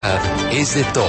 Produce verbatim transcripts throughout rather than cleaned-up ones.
Es de todos.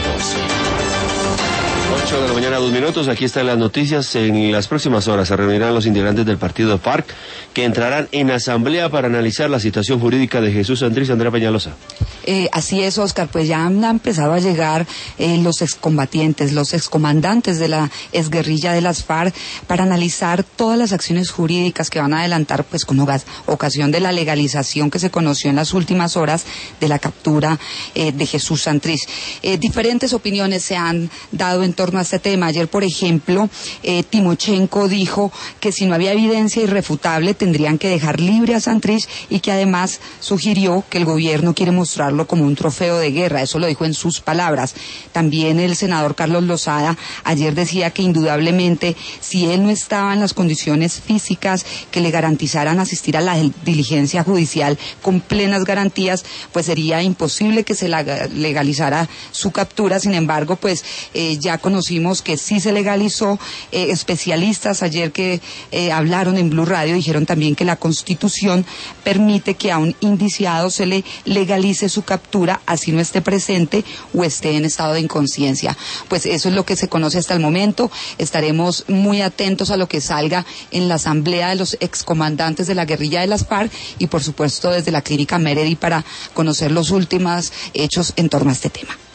ocho de la mañana, dos minutos. Aquí están las noticias. En las próximas horas se reunirán los integrantes del partido FARC que entrarán en asamblea para analizar la situación jurídica de Jesús Santrich. Andrea Peñalosa. Eh, así es, Oscar, pues ya han empezado a llegar eh, los excombatientes, los excomandantes de la exguerrilla de las FARC para analizar todas las acciones jurídicas que van a adelantar pues con ocasión de la legalización que se conoció en las últimas horas de la captura eh, de Jesús Santrich. Eh, diferentes opiniones se han dado en torno a este tema. Ayer, por ejemplo, eh, Timochenko dijo que si no había evidencia irrefutable tendrían que dejar libre a Santrich y que además sugirió que el gobierno quiere mostrarlo como un trofeo de guerra. Eso lo dijo en sus palabras. También el senador Carlos Lozada ayer decía que indudablemente si él no estaba en las condiciones físicas que le garantizaran asistir a la diligencia judicial con plenas garantías, pues sería imposible que se legalizara su captura. Sin embargo, pues eh, ya conocimos que sí se legalizó. Eh, especialistas ayer que eh, hablaron en Blue Radio dijeron también que la Constitución permite que a un indiciado se le legalice su captura, así no esté presente o esté en estado de inconsciencia. Pues eso es lo que se conoce hasta el momento. Estaremos muy atentos a lo que salga en la asamblea de los excomandantes de la guerrilla de las FARC y por supuesto desde la clínica Meredi para conocer los últimos hechos en torno a este tema.